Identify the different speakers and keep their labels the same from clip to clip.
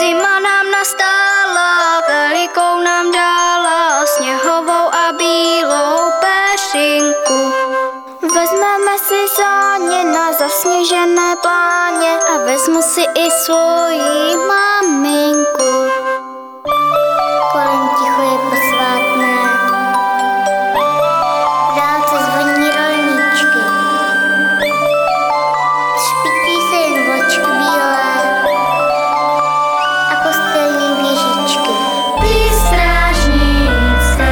Speaker 1: Zima nám nastala, velikou nám dala sněhovou a bílou péřinku. Vezmeme si sáně na zasněžené pláně a vezmu si i svoji maminku. Kolem ticho je posvátné, v dálce zvoní rolničky. Třpití se jen vločky bílé a kostelní běžičky. Ty strážnice.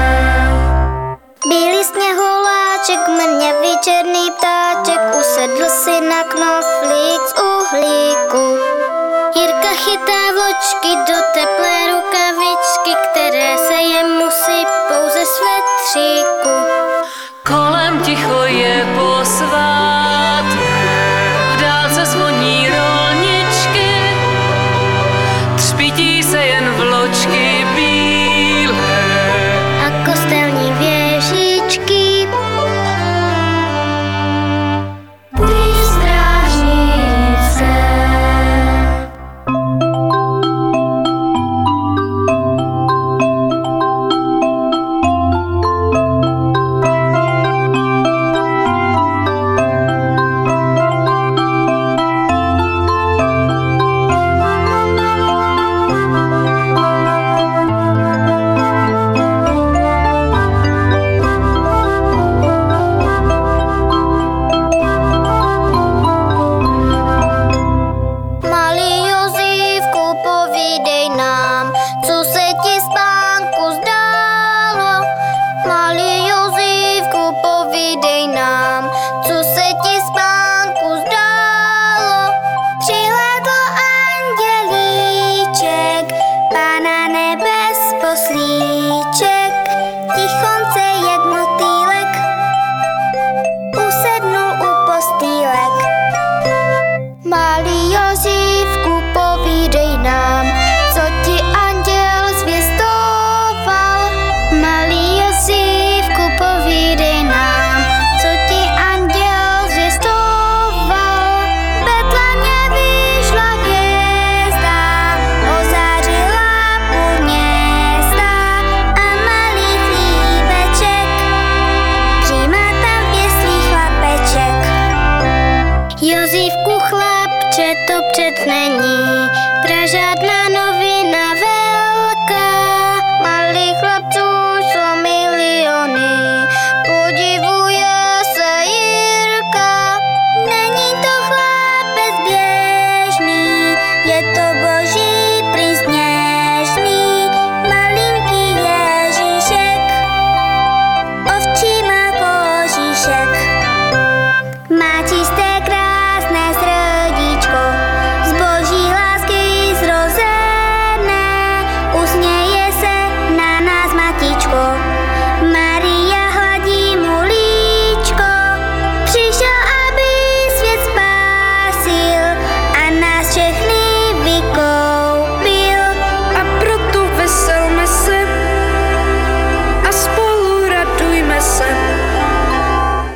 Speaker 1: Bílý sněhuláček, mrňavý černý ptáček, usedl si na knoflík z uhlíku. Jirka chytá vločky do teplé rukavičky, které se jemu sypou ze svetříku.
Speaker 2: Kolem ticho je posvátné, v dálce zvoní rolničky, třpití se jen vločky bílé
Speaker 1: A kostelní věžičky. Ty strážnice. Malý Jozífku, povídej nám, co se ti spánku zdálo. Malý Jozífku, povídej nám, co se ti spánku zdálo. Přihlédl andělíček, Pána nebes poslíček, tichonce jak motýlek, usednul u postýlek. Malý Jozífku, povídej nám, co ti anděl zvěstoval. Malý Jozífku, povídej nám, co ti anděl zvěstoval. V Betlémě vyšla hvězda, ozářila půl města a malý chlíbeček přijímá tam v jeslích chlapeček. Jozífku, chlapče, to přec není pražádná